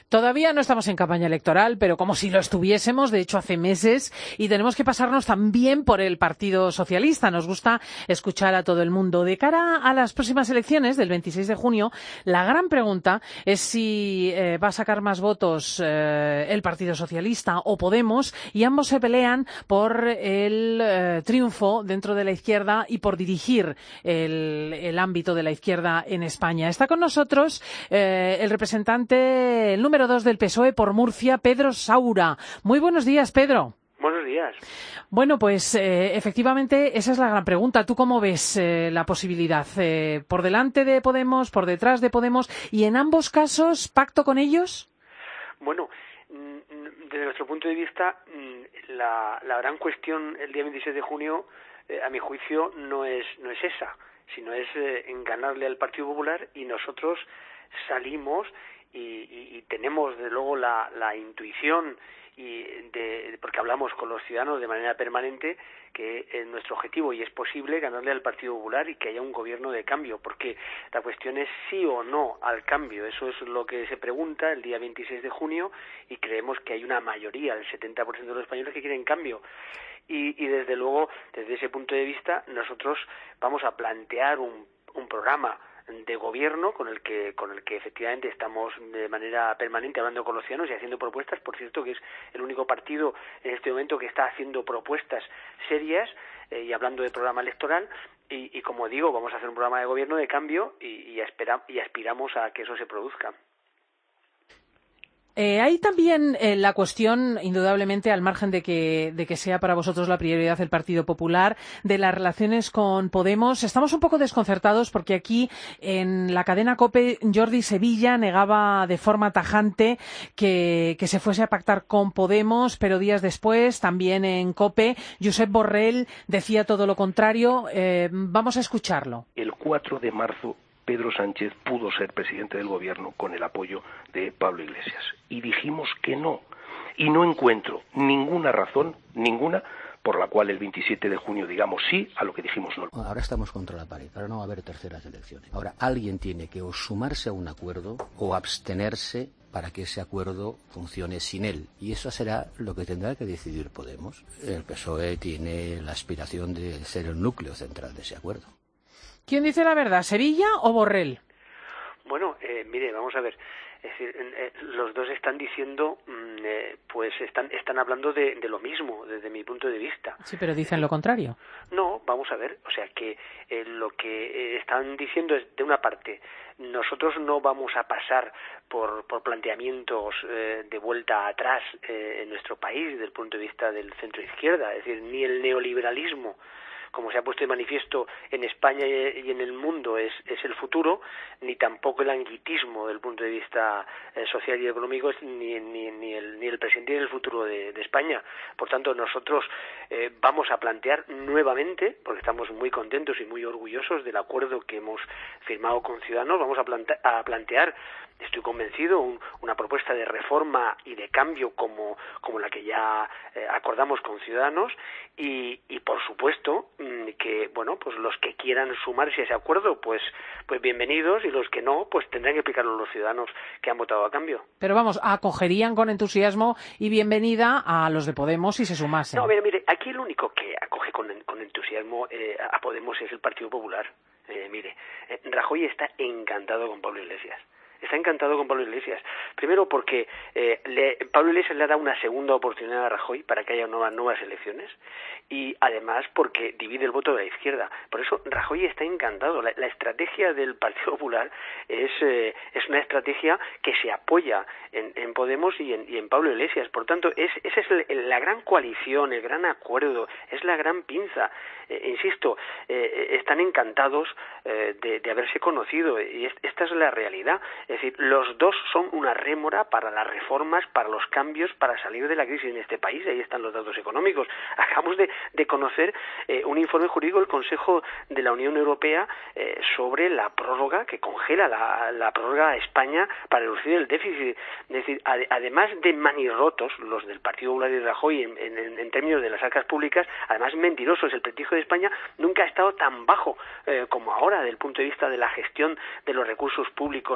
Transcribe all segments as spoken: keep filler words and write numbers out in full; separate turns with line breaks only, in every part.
Todavía no estamos en campaña electoral, pero como si lo estuviésemos, de hecho hace meses, y tenemos que pasarnos también por el Partido Socialista. Nos gusta escuchar a todo el mundo. De cara a las próximas elecciones del veintiséis de junio, la gran pregunta es si eh, va a sacar más votos eh, el Partido Socialista o Podemos, y ambos se pelean por el eh, triunfo dentro de la izquierda y por dirigir el, el ámbito de la izquierda en España. Está con nosotros eh, el representante, el número dos del P S O E por Murcia, Pedro Saura. Muy buenos días, Pedro.
Buenos días.
Bueno, pues eh, efectivamente esa es la gran pregunta. ¿Tú cómo ves eh, la posibilidad? Eh, ¿Por delante de Podemos, por detrás de Podemos? ¿Y en ambos casos pacto con ellos?
Bueno, desde nuestro punto de vista, la, la gran cuestión el día veintiséis de junio, eh, a mi juicio, no es, no es esa, sino es eh, ganarle al Partido Popular, y nosotros salimos y, y, y tenemos, desde luego, la, la intuición, y de, porque hablamos con los ciudadanos de manera permanente, que es nuestro objetivo, y es posible ganarle al Partido Popular y que haya un gobierno de cambio, porque la cuestión es sí o no al cambio. Eso es lo que se pregunta el día veintiséis de junio, y creemos que hay una mayoría, el setenta por ciento de los españoles, que quieren cambio. Y, y desde luego, desde ese punto de vista, nosotros vamos a plantear un, un programa de gobierno con el que con el que efectivamente estamos de manera permanente hablando con los ciudadanos y haciendo propuestas. Por cierto, que es el único partido en este momento que está haciendo propuestas serias eh, y hablando de programa electoral, y, y como digo, vamos a hacer un programa de gobierno de cambio, y, y, espera, y aspiramos a que eso se produzca.
Eh, hay también eh, la cuestión, indudablemente, al margen de que, de que sea para vosotros la prioridad el Partido Popular, de las relaciones con Podemos. Estamos un poco desconcertados porque aquí, en la cadena COPE, Jordi Sevilla negaba de forma tajante que, que se fuese a pactar con Podemos, pero días después, también en COPE, Josep Borrell decía todo lo contrario. Eh, vamos a escucharlo.
El cuatro de marzo Pedro Sánchez pudo ser presidente del gobierno con el apoyo de Pablo Iglesias. Y dijimos que no. Y no encuentro ninguna razón, ninguna, por la cual el veintisiete de junio digamos sí a lo que dijimos no.
Ahora estamos contra la pared, ahora no va a haber terceras elecciones. Ahora alguien tiene que o sumarse a un acuerdo o abstenerse para que ese acuerdo funcione sin él. Y eso será lo que tendrá que decidir Podemos. El P S O E tiene la aspiración de ser el núcleo central de ese acuerdo.
¿Quién dice la verdad, Sevilla o Borrell?
Bueno, eh, mire, vamos a ver. Es decir, eh, los dos están diciendo, eh, pues están están hablando de, de lo mismo, desde mi punto de vista.
Sí, pero dicen lo contrario.
No, vamos a ver, o sea que eh, lo que eh, están diciendo es, de una parte, nosotros no vamos a pasar por, por planteamientos eh, de vuelta atrás eh, en nuestro país desde el punto de vista del centro izquierda, es decir, ni el neoliberalismo, como se ha puesto de manifiesto en España y en el mundo, es, es el futuro, ni tampoco el anguitismo desde el punto de vista eh, social y económico es ni, ni, ni, el, ni el presente ni el futuro de, de España. Por tanto, nosotros eh, vamos a plantear nuevamente, porque estamos muy contentos y muy orgullosos del acuerdo que hemos firmado con Ciudadanos, vamos a, plante, a plantear, estoy convencido, un, una propuesta de reforma y de cambio como, como la que ya eh, acordamos con Ciudadanos, y, y por supuesto que, bueno, pues los que quieran sumarse a ese acuerdo, pues pues bienvenidos, y los que no, pues tendrán que explicarlo los ciudadanos que han votado a cambio.
Pero vamos, acogerían con entusiasmo y bienvenida a los de Podemos si se sumasen.
No, mire, mire, aquí el único que acoge con, con entusiasmo eh, a Podemos es el Partido Popular. Eh, mire, eh, Rajoy está encantado con Pablo Iglesias. Está encantado con Pablo Iglesias. Primero porque eh, le, Pablo Iglesias le ha dado una segunda oportunidad a Rajoy para que haya nuevas, nuevas elecciones, y además porque divide el voto de la izquierda. Por eso Rajoy está encantado. La, la estrategia del Partido Popular es, eh, es una estrategia que se apoya en, en Podemos y en, y en Pablo Iglesias. Por tanto, es, esa es el, la gran coalición, el gran acuerdo, es la gran pinza. Eh, insisto, eh, están encantados eh, de, de haberse conocido, y es, esta es la realidad. Es decir, los dos son una rémora para las reformas, para los cambios, para salir de la crisis en este país. Ahí están los datos económicos. Acabamos de, de conocer eh, un informe jurídico del Consejo de la Unión Europea eh, sobre la prórroga que congela la, la prórroga a España para reducir el déficit. Es decir, ad, además de manirrotos, los del Partido Popular y de Rajoy en, en, en términos de las arcas públicas, además mentirosos, el prestigio de España nunca ha estado tan bajo eh, como ahora, desde el punto de vista de la gestión de los recursos públicos y de la gestión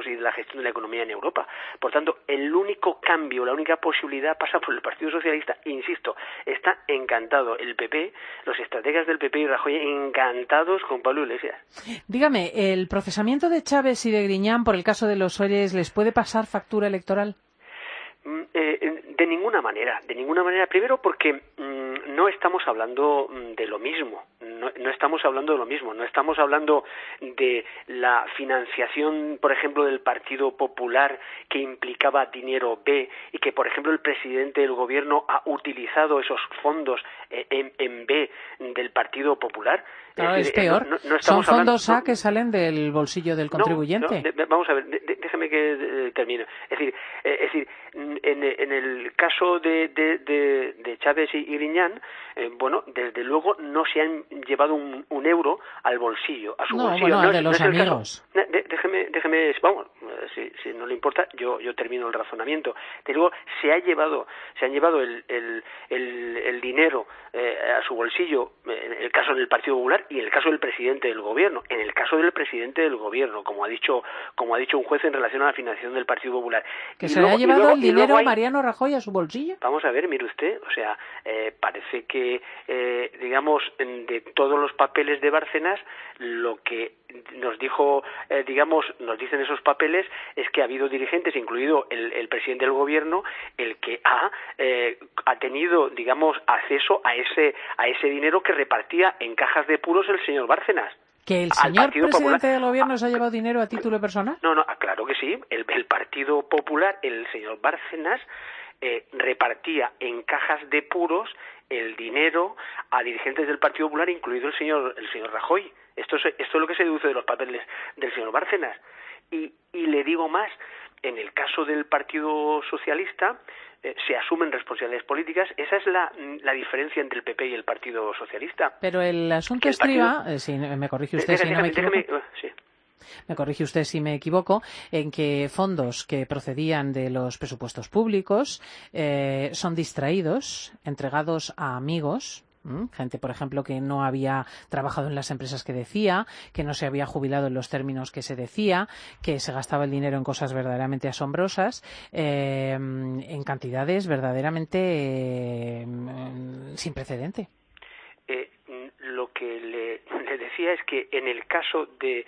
gestión de la economía en Europa. Por tanto, el único cambio, la única posibilidad pasa por el Partido Socialista. Insisto, está encantado el P P, los estrategas del P P y Rajoy encantados con Pablo Iglesias.
Dígame, ¿el procesamiento de Chaves y de Griñán por el caso de los ERES les puede pasar factura electoral?
Eh, de ninguna manera, de ninguna manera. Primero porque mmm, no estamos hablando de lo mismo, no, no estamos hablando de lo mismo, no estamos hablando de la financiación, por ejemplo, del Partido Popular que implicaba dinero B y que, por ejemplo, el presidente del gobierno ha utilizado esos fondos eh, en, en B del Partido Popular.
Claro, es, decir, es peor. No, no, no Son fondos hablando, A que salen del bolsillo del contribuyente.
No, no, de, vamos a ver, de, de, déjame que de, termine. Es decir, eh, es decir, en, en el caso de, de, de, de Chaves y, y Griñán, eh, bueno, desde luego no se han llevado un, un euro al bolsillo, a su
no,
bolsillo.
Bueno,
no,
de
no
los amigos.
De, de, déjeme, déjeme, vamos, si, si no le importa, yo, yo termino el razonamiento. Te digo, se ha llevado, se han llevado el, el, el, el dinero eh, a su bolsillo, en el caso del Partido Popular y en el caso del presidente del gobierno. En el caso del presidente del gobierno, como ha dicho, como ha dicho un juez en relación a la financiación del Partido Popular.
Que
y
se
luego,
le ha llevado
luego,
el dinero
hay...
Mariano Rajoy a su bolsillo.
Vamos a ver, mire usted, o sea, eh, parece que, eh, digamos, de todos los papeles de Bárcenas, lo que nos dijo, eh, digamos, nos dicen esos papeles es que ha habido dirigentes, incluido el, el presidente del gobierno, el que ha, eh, ha tenido, digamos, acceso a ese, a ese dinero que repartía en cajas de puros el señor Bárcenas.
¿Que el señor presidente
Popular,
del gobierno se ha llevado dinero a título personal?
No, no, claro que sí. El, el Partido Popular, el señor Bárcenas, eh, repartía en cajas de puros el dinero a dirigentes del Partido Popular, incluido el señor el señor Rajoy. Esto es, esto es lo que se deduce de los papeles del señor Bárcenas. Y, y le digo más, en el caso del Partido Socialista, eh, se asumen responsabilidades políticas. Esa es la, la diferencia entre el P P y el Partido Socialista.
Pero el asunto
el
estriba,
partido...
eh, si me corrige usted
déjame,
si no me equivoco.
Déjame, sí.
Me corrige usted si me equivoco, en que fondos que procedían de los presupuestos públicos eh, son distraídos, entregados a amigos, ¿m? gente, por ejemplo, que no había trabajado en las empresas que decía, que no se había jubilado en los términos que se decía, que se gastaba el dinero en cosas verdaderamente asombrosas, eh, en cantidades verdaderamente eh, sin precedente.
Eh, lo que le, le decía es que en el caso de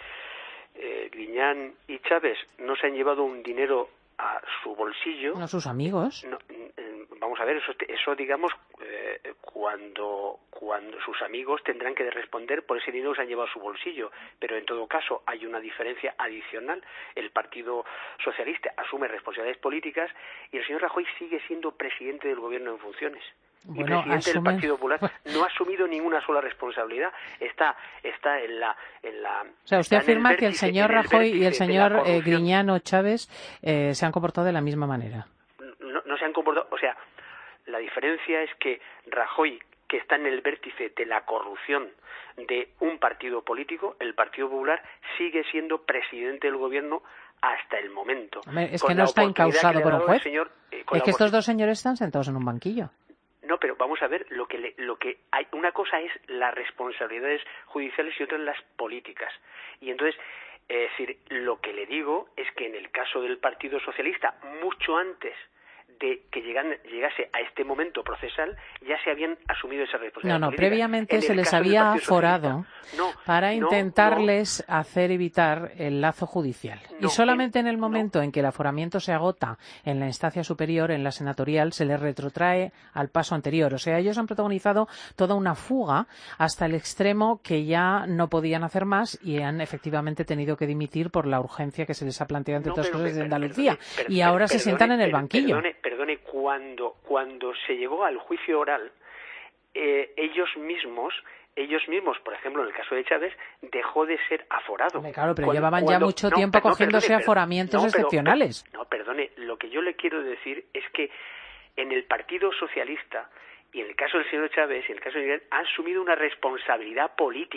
Eh, Griñán y Chaves no se han llevado un dinero a su bolsillo.
No, sus amigos.
No, eh, vamos a ver, eso, eso digamos, eh, cuando, cuando sus amigos tendrán que responder por ese dinero que se han llevado a su bolsillo. Pero en todo caso hay una diferencia adicional. El Partido Socialista asume responsabilidades políticas y el señor Rajoy sigue siendo presidente del gobierno en funciones. Y
bueno,
presidente
asumen...
del Partido Popular no ha asumido ninguna sola responsabilidad. Está está en la en la
O sea, usted afirma vértice, que el señor Rajoy el y el señor
eh,
Griñán o Chaves eh, se han comportado de la misma manera.
No, no se han comportado, o sea, la diferencia es que Rajoy, que está en el vértice de la corrupción de un partido político, el Partido Popular, sigue siendo presidente del gobierno hasta el momento.
Hombre, es que no está encausado por un juez.
Señor, eh,
es que estos dos señores están sentados en un banquillo.
No, pero vamos a ver, lo que le, lo que hay, una cosa es las responsabilidades judiciales y otra las políticas. Y entonces, es decir, lo que le digo es que en el caso del Partido Socialista, mucho antes de que llegan, llegase a este momento procesal, ya se habían asumido esas responsabilidades.
No, no,
políticas.
previamente se les había aforado
no,
para
no,
intentarles no. hacer evitar el lazo judicial. No, y solamente en el momento no. en que el aforamiento se agota en la instancia superior, en la senatorial, se les retrotrae al paso anterior. O sea, ellos han protagonizado toda una fuga hasta el extremo que ya no podían hacer más y han efectivamente tenido que dimitir por la urgencia que se les ha planteado, entre no, otras pero, cosas, de Andalucía. Perdone, perdone, y ahora perdone, se sientan en el banquillo.
Perdone, perdone, cuando, cuando se llegó al juicio oral, eh, ellos mismos, ellos mismos, por ejemplo, en el caso de Chávez, dejó de ser aforado.
Hombre, claro, pero
cuando,
llevaban
cuando,
ya mucho
no,
tiempo
no,
cogiéndose
perdone,
aforamientos
no, pero,
excepcionales.
Pero, no, perdone, lo que yo le quiero decir es que en el Partido Socialista, y en el caso del señor Chávez, y en el caso de Miguel, han asumido una responsabilidad política.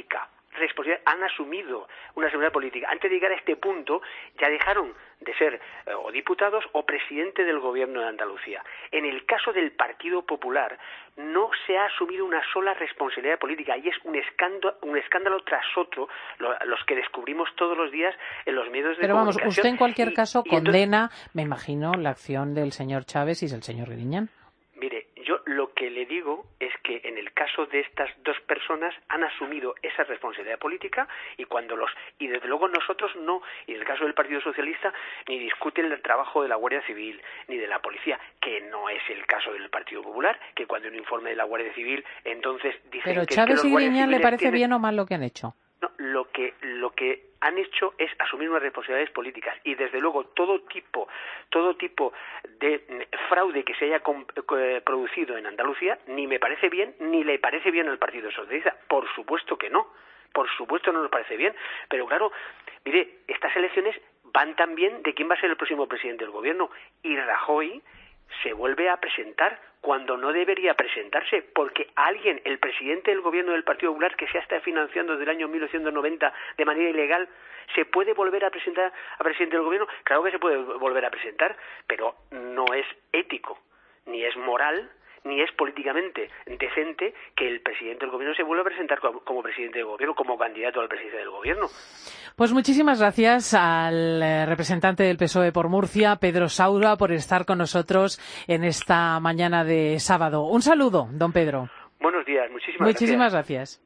responsabilidad, han asumido una responsabilidad política. Antes de llegar a este punto, ya dejaron de ser eh, o diputados o presidente del gobierno de Andalucía. En el caso del Partido Popular, no se ha asumido una sola responsabilidad política y es un escándalo, un escándalo tras otro lo, los que descubrimos todos los días en los medios de
Pero vamos,
comunicación.
usted en cualquier
y,
caso
y
condena,
entonces,
me imagino, la acción del señor Chávez y del señor Griñán.
Mire, yo lo que le digo es que en el caso de estas dos personas han asumido esa responsabilidad política y cuando los y desde luego nosotros no, y en el caso del Partido Socialista ni discuten el trabajo de la Guardia Civil ni de la policía, que no es el caso del Partido Popular, que cuando hay un informe de la Guardia Civil entonces dicen
Pero
que
Chávez
es que
y
los guardias
Griñán le
civiles
parece
tienen...
bien o mal lo que han hecho.
No, lo que lo que han hecho es asumir unas responsabilidades políticas y desde luego todo tipo todo tipo de fraude que se haya producido en Andalucía ni me parece bien ni le parece bien al Partido Socialista. Por supuesto que no, por supuesto no nos parece bien, pero claro, mire, estas elecciones van también de quién va a ser el próximo presidente del gobierno y Rajoy se vuelve a presentar cuando no debería presentarse, porque alguien, el presidente del gobierno del Partido Popular, que se ha estado financiando desde el año mil novecientos noventa de manera ilegal, ¿se puede volver a presentar a presidente del gobierno? Claro que se puede volver a presentar, pero no es ético, ni es moral, ni es políticamente decente que el presidente del gobierno se vuelva a presentar como presidente del gobierno, como candidato al presidente del gobierno.
Pues muchísimas gracias al representante del P S O E por Murcia, Pedro Saura, por estar con nosotros en esta mañana de sábado. Un saludo, don Pedro.
Buenos días, muchísimas,
muchísimas
gracias.
gracias.